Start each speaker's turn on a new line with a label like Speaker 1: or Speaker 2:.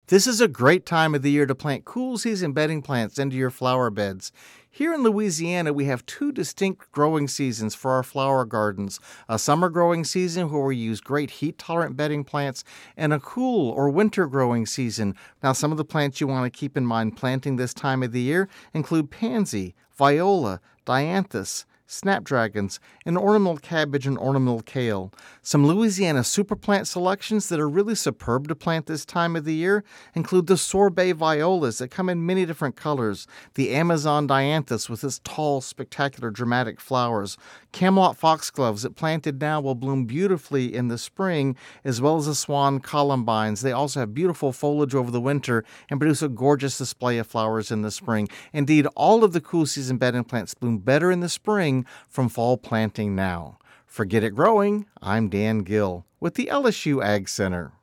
Speaker 1: This is a great time of the year to plant cool season bedding plants into your flower beds. Here in Louisiana, we have two distinct growing seasons for our flower gardens. A summer growing season where we use great heat-tolerant bedding plants, and a cool or winter growing season. Now, some of the plants you want to keep in mind planting this time of the year include pansy, viola, dianthus, snapdragons, and ornamental cabbage and ornamental kale. Some Louisiana super plant selections that are really superb to plant this time of the year include the sorbet violas that come in many different colors, the Amazon dianthus with its tall, spectacular, dramatic flowers, Camelot foxgloves that planted now will bloom beautifully in the spring, as well as the swan columbines. They also have beautiful foliage over the winter and produce a gorgeous display of flowers in the spring. Indeed, all of the cool season bedding plants bloom better in the spring from fall planting now. For Get It Growing, I'm Dan Gill with the LSU Ag Center.